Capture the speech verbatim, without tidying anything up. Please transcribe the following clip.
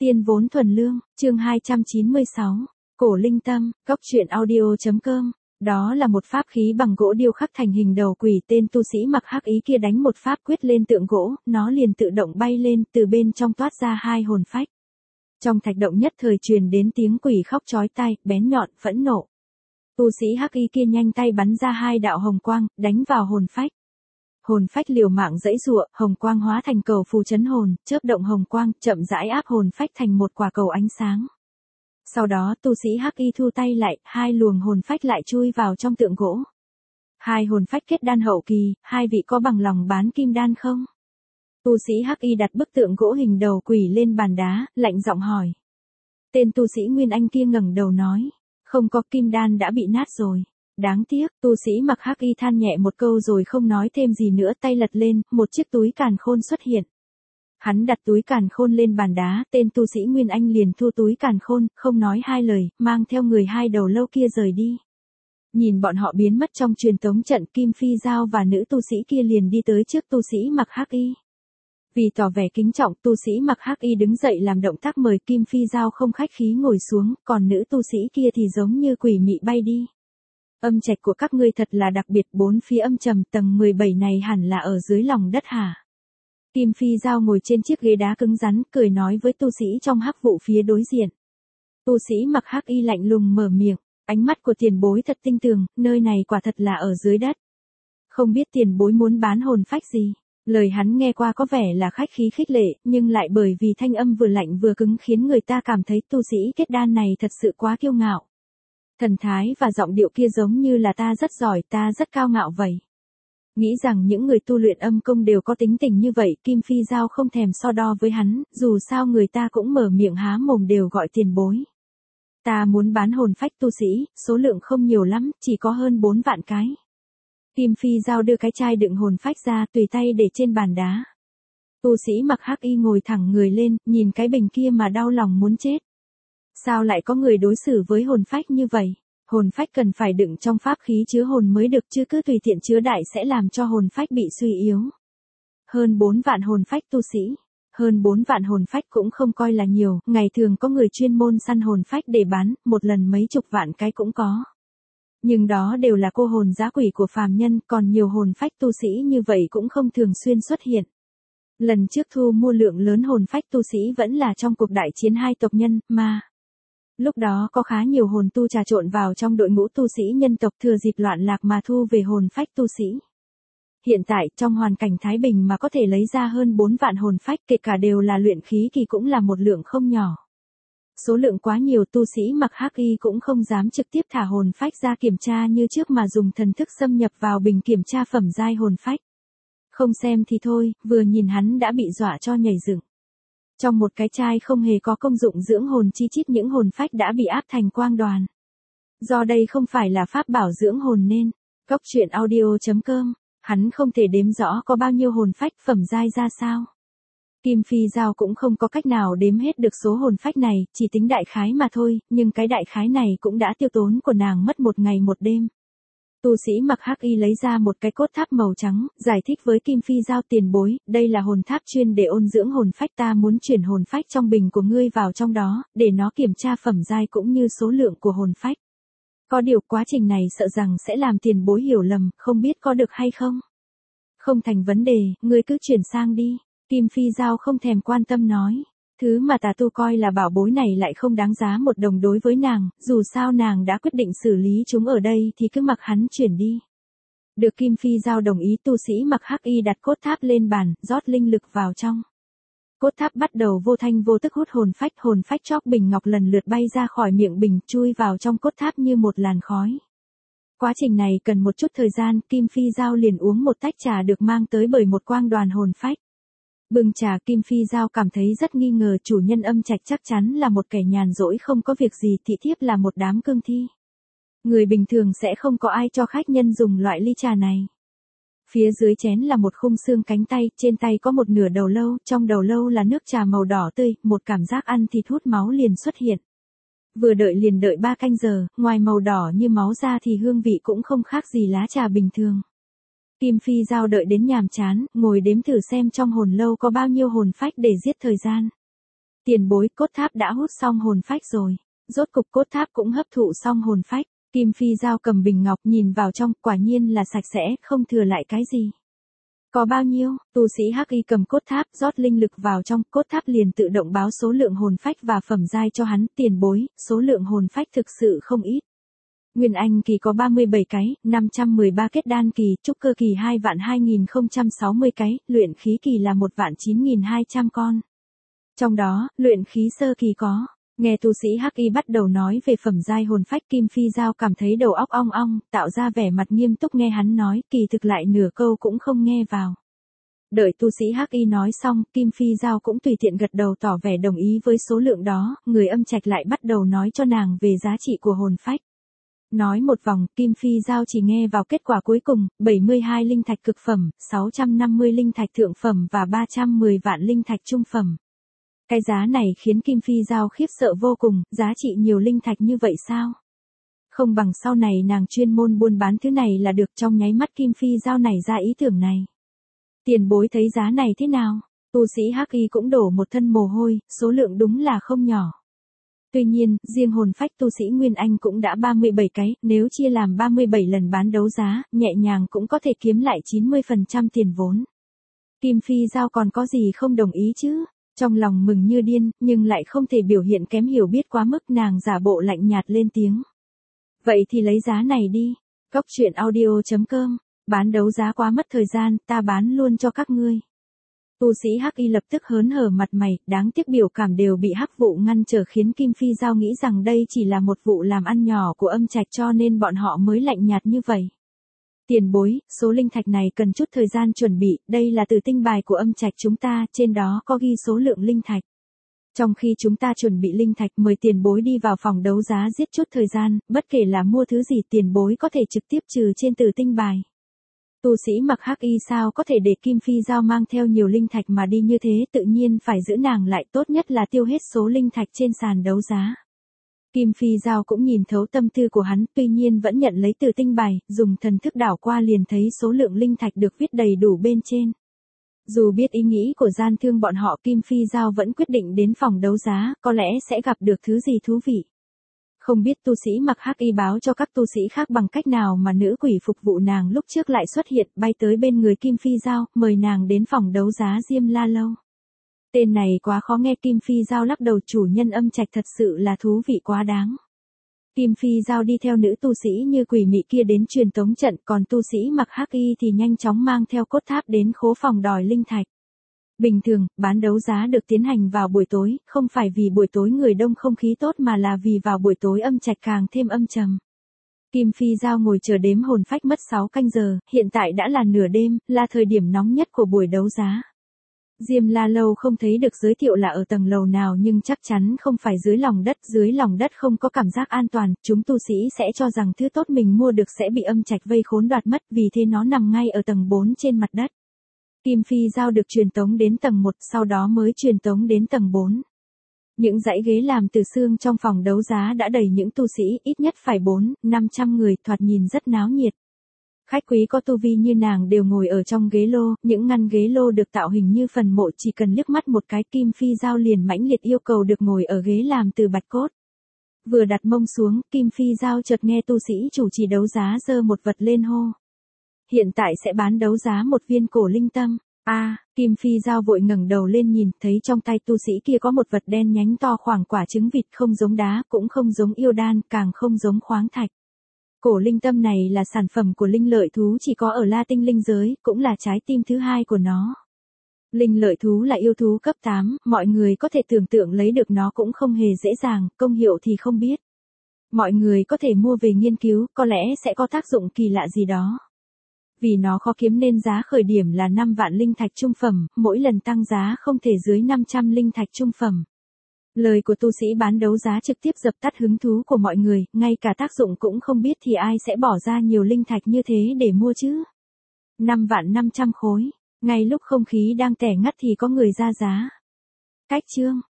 Tiên vốn thuần lương, chương hai trăm chín mươi sáu, Cổ Linh Tâm, Cốc Truyện Audio.com. Đó là một pháp khí bằng gỗ điêu khắc thành hình đầu quỷ, tên tu sĩ mặc hắc ý kia đánh một pháp quyết lên tượng gỗ, nó liền tự động bay lên, từ bên trong toát ra hai hồn phách. Trong thạch động nhất thời truyền đến tiếng quỷ khóc chói tai, bén nhọn, phẫn nộ. Tu sĩ hắc y kia nhanh tay bắn ra hai đạo hồng quang, đánh vào hồn phách. Hồn phách liều mạng giãy giụa, hồng quang hóa thành cầu phù trấn hồn, chớp động hồng quang, chậm rãi áp hồn phách thành một quả cầu ánh sáng. Sau đó tu sĩ hắc y thu tay lại, hai luồng hồn phách lại chui vào trong tượng gỗ. Hai hồn phách kết đan hậu kỳ, hai vị có bằng lòng bán kim đan không? Tu sĩ hắc y đặt bức tượng gỗ hình đầu quỷ lên bàn đá, lạnh giọng hỏi. Tên tu sĩ Nguyên Anh kia ngẩng đầu nói, không có, kim đan đã bị nát rồi. Đáng tiếc, tu sĩ mặc hắc y than nhẹ một câu rồi không nói thêm gì nữa, tay lật lên, một chiếc túi càn khôn xuất hiện. Hắn đặt túi càn khôn lên bàn đá, tên tu sĩ Nguyên Anh liền thu túi càn khôn, không nói hai lời, mang theo người hai đầu lâu kia rời đi. Nhìn bọn họ biến mất trong truyền tống trận, Kim Phi Giao và nữ tu sĩ kia liền đi tới trước tu sĩ mặc hắc y. Vì tỏ vẻ kính trọng, tu sĩ mặc hắc y đứng dậy làm động tác mời Kim Phi Giao không khách khí ngồi xuống, còn nữ tu sĩ kia thì giống như quỷ mị bay đi. Âm trạch của các ngươi thật là đặc biệt, bốn phía âm trầm, tầng mười bảy này hẳn là ở dưới lòng đất hả? Kim Phi Giao ngồi trên chiếc ghế đá cứng rắn, cười nói với tu sĩ trong hắc vụ phía đối diện. Tu sĩ mặc hắc y lạnh lùng mở miệng, ánh mắt của tiền bối thật tinh tường, nơi này quả thật là ở dưới đất. Không biết tiền bối muốn bán hồn phách gì? Lời hắn nghe qua có vẻ là khách khí khích lệ, nhưng lại bởi vì thanh âm vừa lạnh vừa cứng khiến người ta cảm thấy tu sĩ kết đan này thật sự quá kiêu ngạo. Thần thái và giọng điệu kia giống như là ta rất giỏi, ta rất cao ngạo vậy. Nghĩ rằng những người tu luyện âm công đều có tính tình như vậy, Kim Phi Giao không thèm so đo với hắn, dù sao người ta cũng mở miệng há mồm đều gọi tiền bối. Ta muốn bán hồn phách tu sĩ, số lượng không nhiều lắm, chỉ có hơn bốn vạn cái. Kim Phi Giao đưa cái chai đựng hồn phách ra, tùy tay để trên bàn đá. Tu sĩ mặc hắc y ngồi thẳng người lên, nhìn cái bình kia mà đau lòng muốn chết. Sao lại có người đối xử với hồn phách như vậy? Hồn phách cần phải đựng trong pháp khí chứa hồn mới được, chứ cứ tùy tiện chứa đại sẽ làm cho hồn phách bị suy yếu. Hơn bốn vạn hồn phách tu sĩ. Hơn bốn vạn hồn phách cũng không coi là nhiều, ngày thường có người chuyên môn săn hồn phách để bán, một lần mấy chục vạn cái cũng có. Nhưng đó đều là cô hồn dã quỷ của phàm nhân, còn nhiều hồn phách tu sĩ như vậy cũng không thường xuyên xuất hiện. Lần trước thu mua lượng lớn hồn phách tu sĩ vẫn là trong cuộc đại chiến hai tộc nhân, ma. Lúc đó có khá nhiều hồn tu trà trộn vào trong đội ngũ tu sĩ nhân tộc, thừa dịp loạn lạc mà thu về hồn phách tu sĩ. Hiện tại, trong hoàn cảnh thái bình mà có thể lấy ra hơn bốn vạn hồn phách, kể cả đều là luyện khí kỳ cũng là một lượng không nhỏ. Số lượng quá nhiều, tu sĩ mặc hắc y cũng không dám trực tiếp thả hồn phách ra kiểm tra như trước mà dùng thần thức xâm nhập vào bình kiểm tra phẩm giai hồn phách. Không xem thì thôi, vừa nhìn hắn đã bị dọa cho nhảy dựng. Trong một cái chai không hề có công dụng dưỡng hồn chi chít, những hồn phách đã bị áp thành quang đoàn. Do đây không phải là pháp bảo dưỡng hồn nên, Cốc Truyện Audio.com, hắn không thể đếm rõ có bao nhiêu hồn phách phẩm giai ra sao. Kim Phi Giao cũng không có cách nào đếm hết được số hồn phách này, chỉ tính đại khái mà thôi, nhưng cái đại khái này cũng đã tiêu tốn của nàng mất một ngày một đêm. Tu sĩ mặc hắc y lấy ra một cái cốt tháp màu trắng, giải thích với Kim Phi Giao, tiền bối, đây là hồn tháp chuyên để ôn dưỡng hồn phách, ta muốn chuyển hồn phách trong bình của ngươi vào trong đó, để nó kiểm tra phẩm giai cũng như số lượng của hồn phách. Có điều quá trình này sợ rằng sẽ làm tiền bối hiểu lầm, không biết có được hay không? Không thành vấn đề, ngươi cứ chuyển sang đi. Kim Phi Giao không thèm quan tâm nói. Thứ mà tà tu coi là bảo bối này lại không đáng giá một đồng đối với nàng, dù sao nàng đã quyết định xử lý chúng ở đây thì cứ mặc hắn chuyển đi. Được Kim Phi Giao đồng ý, tu sĩ mặc hắc y đặt cốt tháp lên bàn, rót linh lực vào trong. Cốt tháp bắt đầu vô thanh vô tức hút hồn phách, hồn phách chóp bình ngọc lần lượt bay ra khỏi miệng bình, chui vào trong cốt tháp như một làn khói. Quá trình này cần một chút thời gian, Kim Phi Giao liền uống một tách trà được mang tới bởi một quang đoàn hồn phách. Bưng trà, Kim Phi Giao cảm thấy rất nghi ngờ, chủ nhân âm trạch chắc chắn là một kẻ nhàn rỗi không có việc gì, thị thiếp là một đám cương thi. Người bình thường sẽ không có ai cho khách nhân dùng loại ly trà này. Phía dưới chén là một khung xương cánh tay, trên tay có một nửa đầu lâu, trong đầu lâu là nước trà màu đỏ tươi, một cảm giác ăn thịt hút máu liền xuất hiện. Vừa đợi liền đợi ba canh giờ, ngoài màu đỏ như máu ra thì hương vị cũng không khác gì lá trà bình thường. Kim Phi Giao đợi đến nhàm chán, ngồi đếm thử xem trong hồn lâu có bao nhiêu hồn phách để giết thời gian. Tiền bối, cốt tháp đã hút xong hồn phách rồi. Rốt cục cốt tháp cũng hấp thụ xong hồn phách. Kim Phi Giao cầm bình ngọc nhìn vào trong, quả nhiên là sạch sẽ, không thừa lại cái gì. Có bao nhiêu, tu sĩ Hắc Y cầm cốt tháp, rót linh lực vào trong, cốt tháp liền tự động báo số lượng hồn phách và phẩm giai cho hắn, tiền bối, số lượng hồn phách thực sự không ít. Nguyên Anh kỳ có ba mươi bảy cái, năm trăm mười ba kết đan kỳ, trúc cơ kỳ hai vạn hai nghìn không trăm sáu mươi cái, luyện khí kỳ là một vạn chín nghìn hai trăm con. Trong đó, luyện khí sơ kỳ có. Nghe tu sĩ Hắc Y bắt đầu nói về phẩm giai hồn phách, Kim Phi Giao cảm thấy đầu óc ong ong, tạo ra vẻ mặt nghiêm túc nghe hắn nói, kỳ thực lại nửa câu cũng không nghe vào. Đợi tu sĩ Hắc Y nói xong, Kim Phi Giao cũng tùy tiện gật đầu tỏ vẻ đồng ý với số lượng đó, người âm trạch lại bắt đầu nói cho nàng về giá trị của hồn phách. Nói một vòng, Kim Phi Giao chỉ nghe vào kết quả cuối cùng, bảy mươi hai linh thạch cực phẩm, sáu trăm năm mươi linh thạch thượng phẩm và ba trăm mười vạn linh thạch trung phẩm. Cái giá này khiến Kim Phi Giao khiếp sợ vô cùng, giá trị nhiều linh thạch như vậy sao? Không bằng sau này nàng chuyên môn buôn bán thứ này là được. Trong nháy mắt Kim Phi Giao nảy ra ý tưởng này. Tiền bối thấy giá này thế nào? Tu sĩ Hắc Y cũng đổ một thân mồ hôi, số lượng đúng là không nhỏ. Tuy nhiên, riêng hồn phách tu sĩ Nguyên Anh cũng đã ba mươi bảy cái, nếu chia làm ba mươi bảy lần bán đấu giá, nhẹ nhàng cũng có thể kiếm lại chín mươi phần trăm tiền vốn. Kim Phi Giao còn có gì không đồng ý chứ? Trong lòng mừng như điên, nhưng lại không thể biểu hiện kém hiểu biết quá mức, nàng giả bộ lạnh nhạt lên tiếng. Vậy thì lấy giá này đi. Cốc truyện audio chấm com, bán đấu giá quá mất thời gian, ta bán luôn cho các ngươi. Tu sĩ Hắc Y lập tức hớn hở mặt mày, đáng tiếc biểu cảm đều bị Hắc Vụ ngăn trở khiến Kim Phi Giao nghĩ rằng đây chỉ là một vụ làm ăn nhỏ của âm trạch cho nên bọn họ mới lạnh nhạt như vậy. Tiền bối, số linh thạch này cần chút thời gian chuẩn bị, đây là từ tinh bài của âm trạch chúng ta, trên đó có ghi số lượng linh thạch. Trong khi chúng ta chuẩn bị linh thạch, mời tiền bối đi vào phòng đấu giá giết chút thời gian, bất kể là mua thứ gì tiền bối có thể trực tiếp trừ trên từ tinh bài. Tu sĩ mặc Hắc Y sao có thể để Kim Phi Giao mang theo nhiều linh thạch mà đi như thế, tự nhiên phải giữ nàng lại, tốt nhất là tiêu hết số linh thạch trên sàn đấu giá. Kim Phi Giao cũng nhìn thấu tâm tư của hắn, tuy nhiên vẫn nhận lấy từ tinh bài, dùng thần thức đảo qua liền thấy số lượng linh thạch được viết đầy đủ bên trên. Dù biết ý nghĩ của gian thương bọn họ, Kim Phi Giao vẫn quyết định đến phòng đấu giá, có lẽ sẽ gặp được thứ gì thú vị. Không biết tu sĩ mặc Hắc Y báo cho các tu sĩ khác bằng cách nào mà nữ quỷ phục vụ nàng lúc trước lại xuất hiện, bay tới bên người Kim Phi Giao, mời nàng đến phòng đấu giá Diêm La Lâu. Tên này quá khó nghe, Kim Phi Giao lắc đầu, chủ nhân âm trạch thật sự là thú vị quá đáng. Kim Phi Giao đi theo nữ tu sĩ như quỷ mị kia đến truyền tống trận, còn tu sĩ mặc Hắc Y thì nhanh chóng mang theo cốt tháp đến khố phòng đòi linh thạch. Bình thường, bán đấu giá được tiến hành vào buổi tối, không phải vì buổi tối người đông không khí tốt mà là vì vào buổi tối âm trạch càng thêm âm trầm. Kim Phi Giao ngồi chờ đếm hồn phách mất sáu canh giờ, hiện tại đã là nửa đêm, là thời điểm nóng nhất của buổi đấu giá. Diêm La Lâu không thấy được giới thiệu là ở tầng lầu nào nhưng chắc chắn không phải dưới lòng đất, dưới lòng đất không có cảm giác an toàn, chúng tu sĩ sẽ cho rằng thứ tốt mình mua được sẽ bị âm trạch vây khốn đoạt mất, vì thế nó nằm ngay ở tầng bốn trên mặt đất. Kim Phi Giao được truyền tống đến tầng một, sau đó mới truyền tống đến tầng bốn. Những dãy ghế làm từ xương trong phòng đấu giá đã đầy những tu sĩ, ít nhất phải bốn, năm trăm người, thoạt nhìn rất náo nhiệt. Khách quý có tu vi như nàng đều ngồi ở trong ghế lô, những ngăn ghế lô được tạo hình như phần mộ, chỉ cần liếc mắt một cái Kim Phi Giao liền mãnh liệt yêu cầu được ngồi ở ghế làm từ bạch cốt. Vừa đặt mông xuống, Kim Phi Giao chợt nghe tu sĩ chủ trì đấu giá giơ một vật lên hô. Hiện tại sẽ bán đấu giá một viên cổ linh tâm. A, à, Kim Phi Giao vội ngẩng đầu lên nhìn, thấy trong tay tu sĩ kia có một vật đen nhánh to khoảng quả trứng vịt, không giống đá, cũng không giống yêu đan, càng không giống khoáng thạch. Cổ linh tâm này là sản phẩm của linh lợi thú, chỉ có ở La Tinh linh giới, cũng là trái tim thứ hai của nó. Linh lợi thú là yêu thú cấp tám, mọi người có thể tưởng tượng lấy được nó cũng không hề dễ dàng, công hiệu thì không biết. Mọi người có thể mua về nghiên cứu, có lẽ sẽ có tác dụng kỳ lạ gì đó. Vì nó khó kiếm nên giá khởi điểm là năm vạn linh thạch trung phẩm, mỗi lần tăng giá không thể dưới năm trăm linh thạch trung phẩm. Lời của tu sĩ bán đấu giá trực tiếp dập tắt hứng thú của mọi người, ngay cả tác dụng cũng không biết thì ai sẽ bỏ ra nhiều linh thạch như thế để mua chứ. năm vạn năm trăm khối, ngay lúc không khí đang tẻ ngắt thì có người ra giá. Cách chương